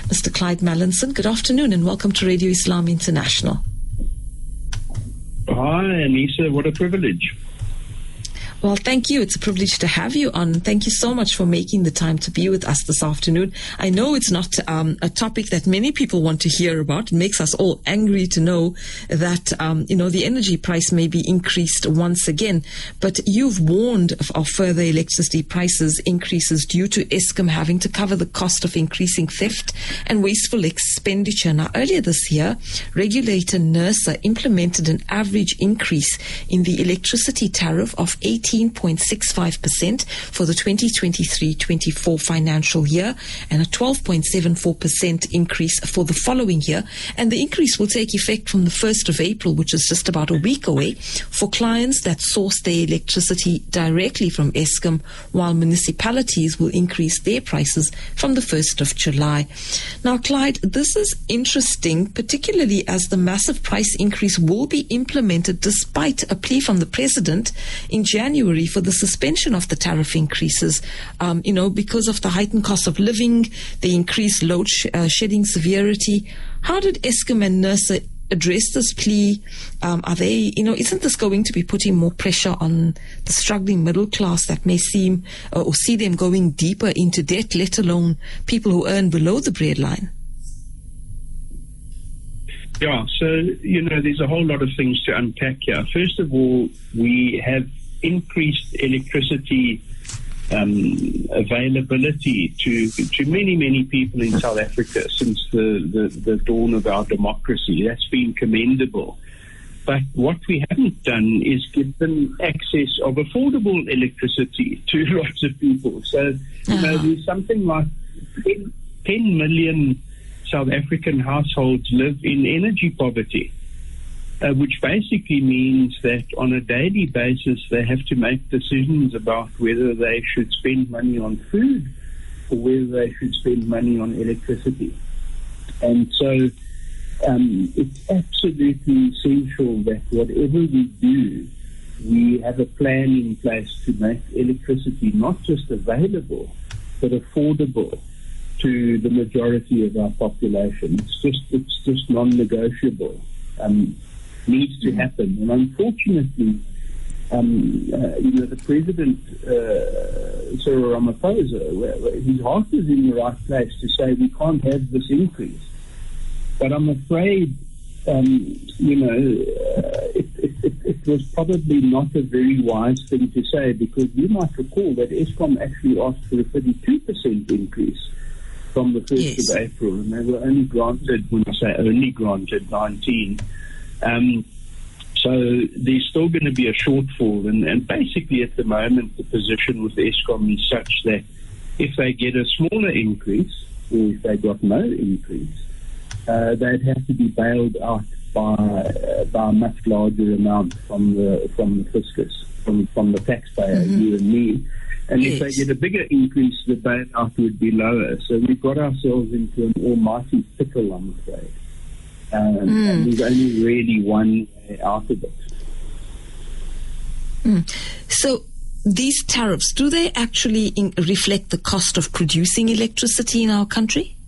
Mr. Clyde Mallinson, good afternoon and welcome to Radio Islam International. Hi, Anissa. What a privilege. Well, thank you. It's a privilege to have you on. Thank you so much for making the time to be with us this afternoon. I know it's not a topic that many people want to hear about. It makes us all angry to know that, the energy price may be increased once again. But you've warned of further electricity prices increases due to Eskom having to cover the cost of increasing theft and wasteful expenditure. Now, earlier this year, regulator NERSA implemented an average increase in the electricity tariff of 18.65% for the 2023-24 financial year and a 12.74% increase for the following year. And the increase will take effect from the 1st of April, which is just about a week away, for clients that source their electricity directly from Eskom, while municipalities will increase their prices from the 1st of July. Now, Clyde, this is interesting, particularly as the massive price increase will be implemented despite a plea from the President in January for the suspension of the tariff increases, because of the heightened cost of living, the increased load shedding severity. How did Eskom and NERSA address this plea? Isn't this going to be putting more pressure on the struggling middle class that may seem or see them going deeper into debt, let alone people who earn below the breadline? Yeah, so, there's a whole lot of things to unpack here. First of all, we have increased electricity availability to many people in South Africa since the dawn of our democracy. That's been commendable. But what we haven't done is give them access of affordable electricity to lots of people. So, there's something like 10 million South African households live in energy poverty. Which basically means that on a daily basis they have to make decisions about whether they should spend money on food or whether they should spend money on electricity. And so it's absolutely essential that whatever we do, we have a plan in place to make electricity not just available, but affordable to the majority of our population. It's just non-negotiable. Needs to happen. And unfortunately, the President, Cyril Ramaphosa, his heart is in the right place to say we can't have this increase. But I'm afraid, it was probably not a very wise thing to say, because you might recall that Eskom actually asked for a 32% increase from the 1st of April, and they were only granted, when I say only granted, 19. So there's still going to be a shortfall, and basically at the moment the position with Eskom is such that if they get a smaller increase, or if they got no increase, they'd have to be bailed out by a much larger amount from the fiscus, from the taxpayer, you and me. And if they get a bigger increase, the bailout would be lower. So we've got ourselves into an almighty pickle, I'm afraid. And there's only really one way out of it. So these tariffs, do they actually reflect the cost of producing electricity in our country?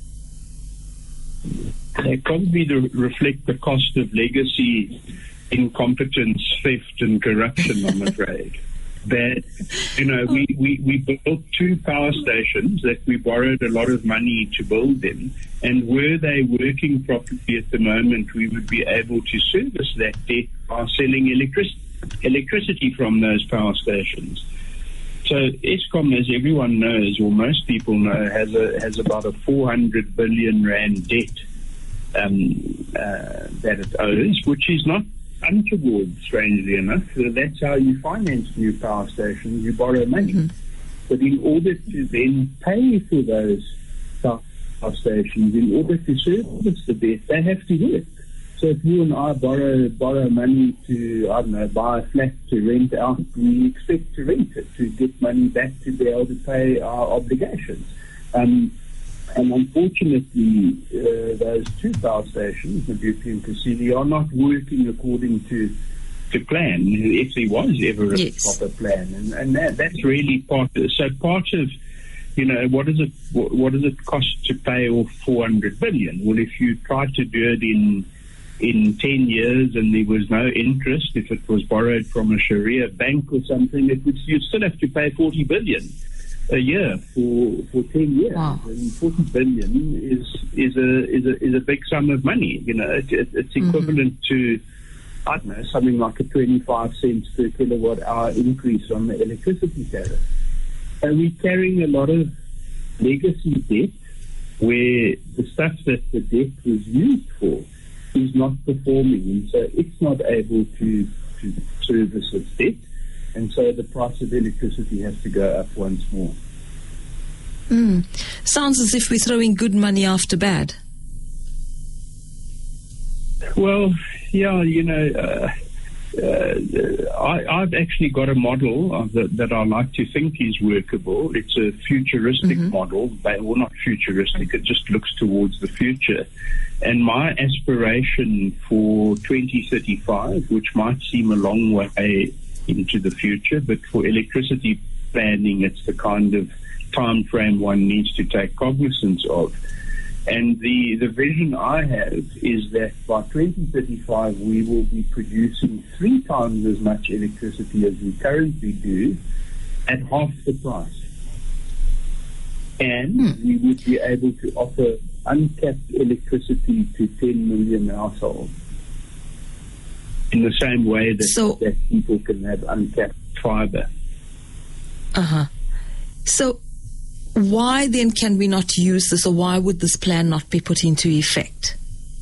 They probably reflect the cost of legacy incompetence, theft and corruption, I'm afraid. That, we built 2 power stations that we borrowed a lot of money to build them, and were they working properly at the moment, we would be able to service that debt by selling electricity from those power stations. So Eskom, as everyone knows, or most people know, has about a 400 billion rand debt that it owes, which is not untoward, strangely enough. So that's how you finance new power stations. You borrow money. But in order to then pay for those power stations, in order to service the debt, they have to work. So if you and I borrow money to, buy a flat to rent out, we expect to rent it, to get money back to be able to pay our obligations. And unfortunately, those 2 power stations, Medupi and Kusile, are not working according to plan, if there was ever a proper plan. And that's really part of You know, what does it cost to pay off 400 billion? Well, if you tried to do it in 10 years and there was no interest, if it was borrowed from a Sharia bank or something, you'd still have to pay 40 billion a year for 10 years. Wow. And 40 billion is a big sum of money. You know, it's equivalent to, I don't know, something like a 25 cents per kilowatt hour increase on the electricity tariff. And we're carrying a lot of legacy debt where the stuff that the debt was used for is not performing, and so it's not able to service its debt, and so the price of electricity has to go up once more. Sounds as if we're throwing good money after bad. Well, yeah, you know, I've actually got a model that I like to think is workable. It's a futuristic model, well, not futuristic, it just looks towards the future. And my aspiration for 2035, which might seem a long way into the future, but for electricity planning, it's the kind of time frame one needs to take cognizance of. And the vision I have is that by 2035 we will be producing 3 times as much electricity as we currently do at half the price. And we would be able to offer uncapped electricity to 10 million households in the same way that people can have uncapped fiber. So why then can we not use this, or why would this plan not be put into effect?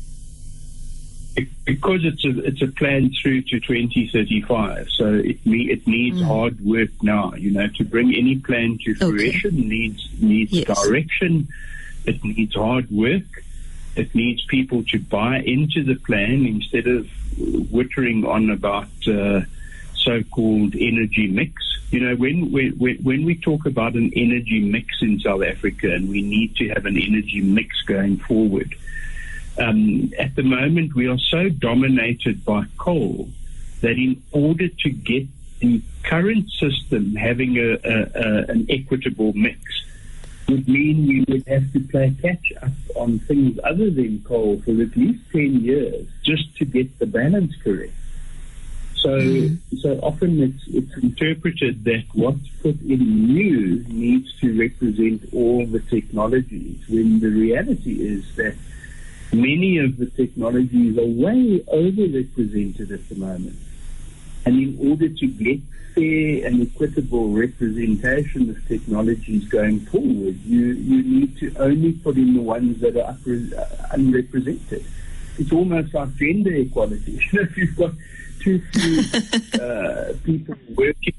Because it's a plan through to 2035, so it needs hard work now. You know, to bring any plan to fruition needs direction. It needs hard work. It needs people to buy into the plan instead of wittering on about so-called energy mix. You know, when we talk about an energy mix in South Africa, and we need to have an energy mix going forward, at the moment we are so dominated by coal that in order to get the current system having an equitable mix would mean we would have to play catch up on things other than coal for at least 10 years just to get the balance correct. So often it's interpreted that what's put in new needs to represent all the technologies, when the reality is that many of the technologies are way overrepresented at the moment. And in order to get fair and equitable representation of technologies going forward, you need to only put in the ones that are unrepresented. It's almost like gender equality. You know, if you've got too few people working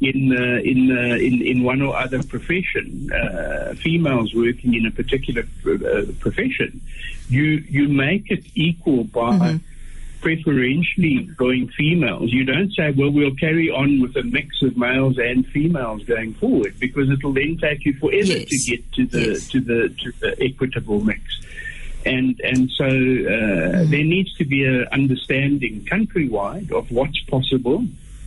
in one or other profession, females working in a particular profession, you make it equal by preferentially employing females. You don't say, well, we'll carry on with a mix of males and females going forward, because it'll then take you forever to get to the equitable mix. And so there needs to be an understanding countrywide of what's possible.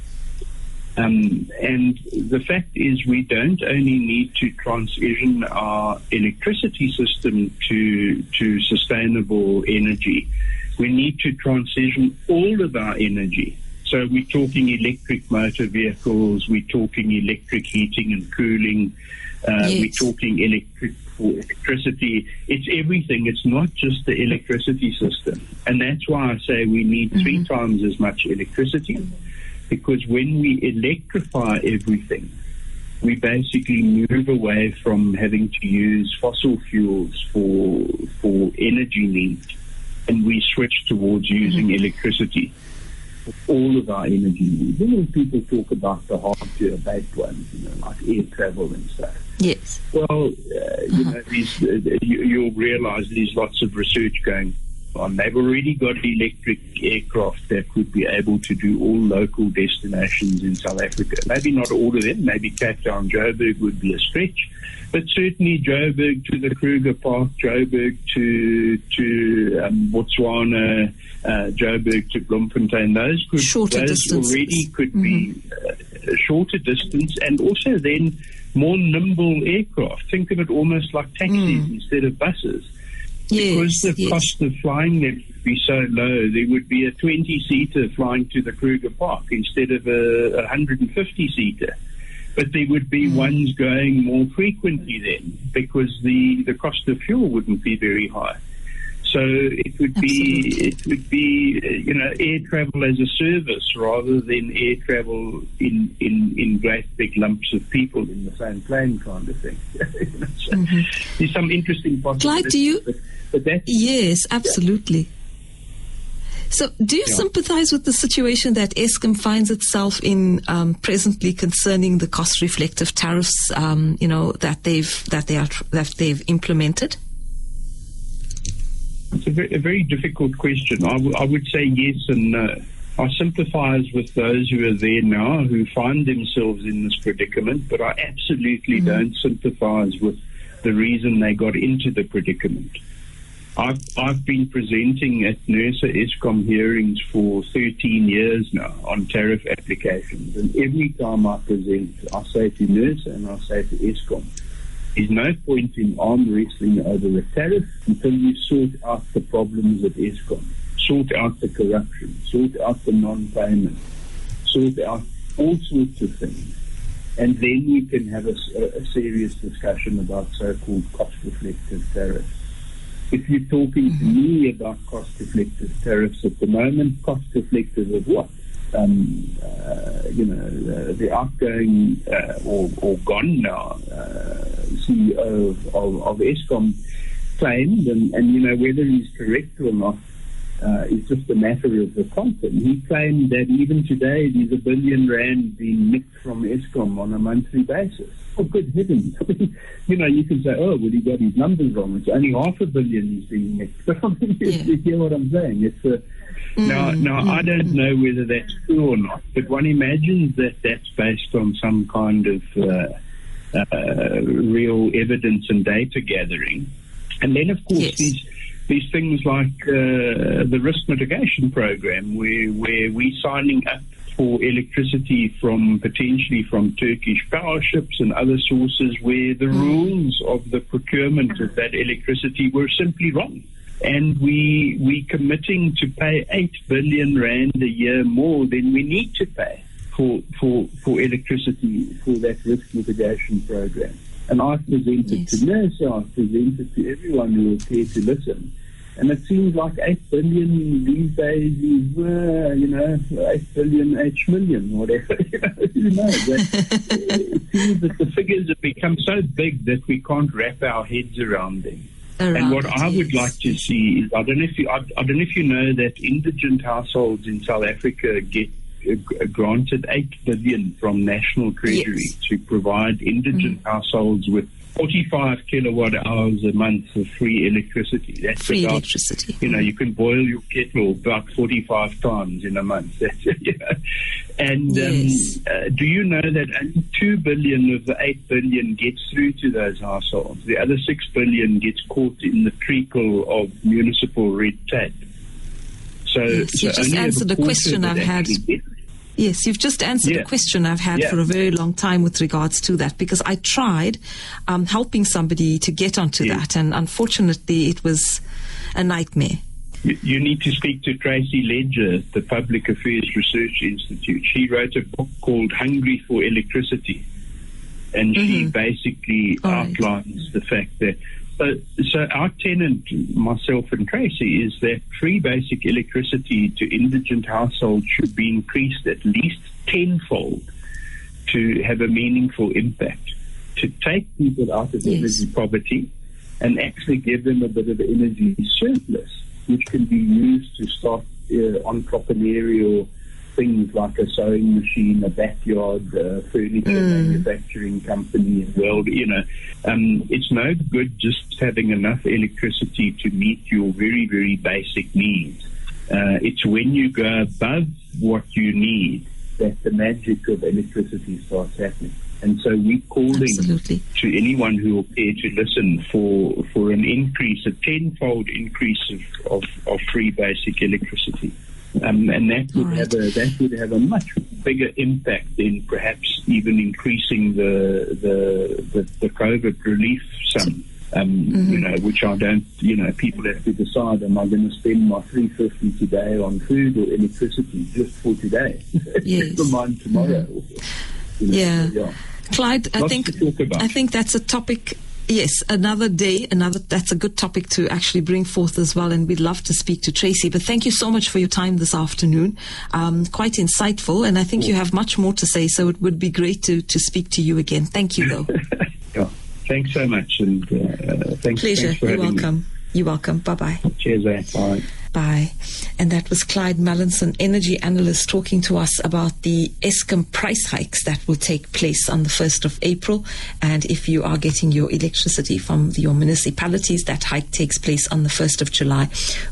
And the fact is, we don't only need to transition our electricity system to sustainable energy. We need to transition all of our energy. So we're talking electric motor vehicles, we're talking electric heating and cooling, we're talking electric for electricity. It's everything. It's not just the electricity system. And that's why I say we need 3 times as much electricity, because when we electrify everything, we basically move away from having to use fossil fuels for energy needs, and we switch towards using electricity for all of our energy needs. And when people talk about the hard-to-abate ones, you know, like air travel and stuff. Yes. Well, you know, you'll realize there's lots of research going on. They've already got electric aircraft that would be able to do all local destinations in South Africa. Maybe not all of them. Maybe Cape Town, Joburg would be a stretch. But certainly Joburg to the Kruger Park, Joburg to Botswana, Joburg to Bloemfontein, those already could be a shorter distance, and also then more nimble aircraft. Think of it almost like taxis instead of buses. Because the cost of flying them would be so low, there would be a 20-seater flying to the Kruger Park instead of a 150-seater. But there would be ones going more frequently then, because the cost of fuel wouldn't be very high. So it would be air travel as a service rather than air travel in great big lumps of people in the same plane kind of thing. There's some interesting possibilities. Clyde, do you? But yes, absolutely. So do you sympathize with the situation that Eskom finds itself in presently concerning the cost-reflective tariffs, that they've implemented? It's a very difficult question. I would say yes and no. I sympathize with those who are there now, who find themselves in this predicament, but I absolutely don't sympathize with the reason they got into the predicament. I've been presenting at NERSA Eskom hearings for 13 years now on tariff applications, and every time I present, I say to NERSA and I say to Eskom, there's no point in arm wrestling over a tariff until you sort out the problems at Eskom, sort out the corruption, sort out the non-payment, sort out all sorts of things. And then we can have a serious discussion about so-called cost-reflective tariffs. If you're talking to me about cost-reflective tariffs at the moment, cost-reflective of what? The outgoing or gone now CEO of Eskom claimed, and whether he's correct or not is just a matter of the content. He claimed that even today there's R1 billion being nicked from Eskom on a monthly basis. Oh, good heavens. You can say, oh, well, he got his numbers wrong. It's only R500 million he's being nicked. But you hear what I'm saying? It's Now, I don't know whether that's true or not, but one imagines that that's based on some kind of real evidence and data gathering. And then, of course, these things like the risk mitigation program, where we're signing up for electricity potentially from Turkish power ships and other sources where the rules of the procurement of that electricity were simply wrong. And we committing to pay 8 billion rand a year more than we need to pay for electricity for that risk mitigation program. And I've presented to NERSA, I've presented to everyone who will care to listen. And it seems like 8 billion these days is, 8 billion, 8 million, whatever. Who knows? It seems that the figures have become so big that we can't wrap our heads around them. And what I would like to see is, I don't know if you know that indigent households in South Africa get granted 8 billion from National Treasury to provide indigent households with 45 kilowatt hours a month of free electricity. That's free electricity. You can boil your kettle about 45 times in a month. And do you know that only 2 billion of the 8 billion gets through to those households? The other 6 billion gets caught in the treacle of municipal red tape. So, you just answered a question I've had. Yes, you've just answered a question I've had for a very long time with regards to that, because I tried helping somebody to get onto that, and unfortunately it was a nightmare. You need to speak to Tracy Ledger at the Public Affairs Research Institute. She wrote a book called Hungry for Electricity, and she basically outlines the fact that so our tenant, myself and Tracy, is that free basic electricity to indigent households should be increased at least tenfold to have a meaningful impact, to take people out of energy poverty and actually give them a bit of energy surplus, which can be used to start entrepreneurial things like a sewing machine, a backyard, furniture manufacturing company, it's no good just having enough electricity to meet your very, very basic needs. It's when you go above what you need that the magic of electricity starts happening. And so we're calling to anyone who will care to listen for an increase, a tenfold increase of free basic electricity. And that would have a much bigger impact than perhaps even increasing the COVID relief sum. Which I don't, people have to decide, am I going to spend my $350 today on food or electricity just for today? Yes. For mine tomorrow. Yeah. Clyde, I think that's a topic. Yes, another day, that's a good topic to actually bring forth as well, and we'd love to speak to Tracy. But thank you so much for your time this afternoon. Quite insightful, and I think you have much more to say, so it would be great to speak to you again. Thank you, though. Yeah. Thanks so much, and thanks. Pleasure. Thanks for You're having welcome. me. You're welcome. Bye-bye. Cheers, bye. Bye. And that was Clyde Mallinson, energy analyst, talking to us about the Eskom price hikes that will take place on the 1st of April. And if you are getting your electricity from your municipalities, that hike takes place on the 1st of July.